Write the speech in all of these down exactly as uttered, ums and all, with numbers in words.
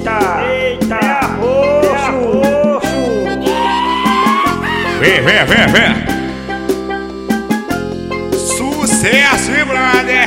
Eita, eita, é arroxo. Vem, vem, vem, vem. Sucesso, hein, brother?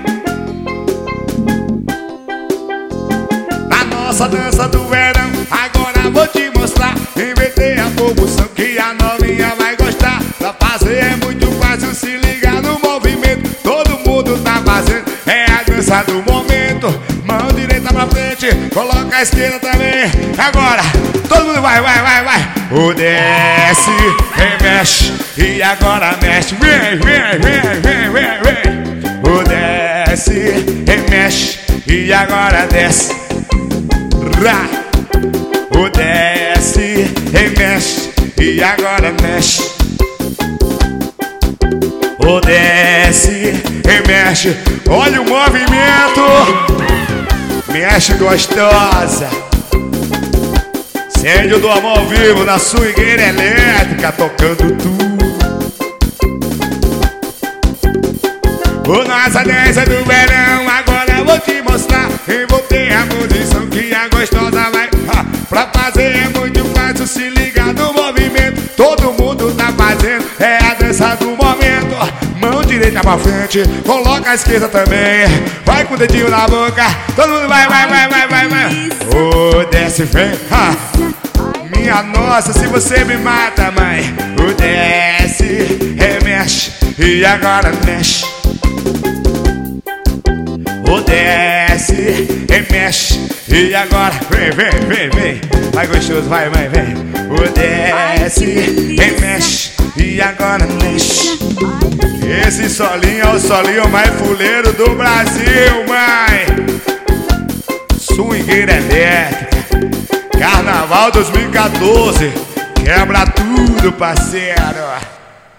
Na nossa dança do verão, agora vou te mostrar. Inventei a promoção que a novinha vai gostar. Pra fazer é muito fácil, se ligar no movimento. Todo mundo tá fazendo, é a dança do momento. Mão direita pra frente, coloca a esquerda também. Agora, todo mundo vai, vai, vai, vai. O desce, remexe, e agora mexe. Vem, vem, vem, vem, vem, vem. O desce, remexe, e agora desce. Rá. O desce, remexe, e agora mexe. O desce, remexe. Olha o movimento. Mexe gostosa. Incêndio do amor ao vivo na swingueira elétrica, tocando tudo. O nossa dança do verão, agora vou te mostrar. Inventei a posição que a gostosa vai. Ha, pra fazer é muito fácil, se liga no movimento. Todo mundo tá fazendo, é a dança do momento. Mão direita pra frente, coloca a esquerda também. Vai com o dedinho na boca, todo mundo vai, vai, vai, vai, vai, vai. O desce, vem, ha. Minha nossa, se você me mata, mãe. O desce, remexe, e agora mexe. O desce, remexe, e agora vem, vem, vem, vem. Vai gostoso, vai, vai, vem. O desce, remexe, e agora mexe. Esse solinho é o solinho mais fuleiro do Brasil, mãe. Swingueira elétrica, Carnaval dois mil e quatorze, quebra tudo, parceiro.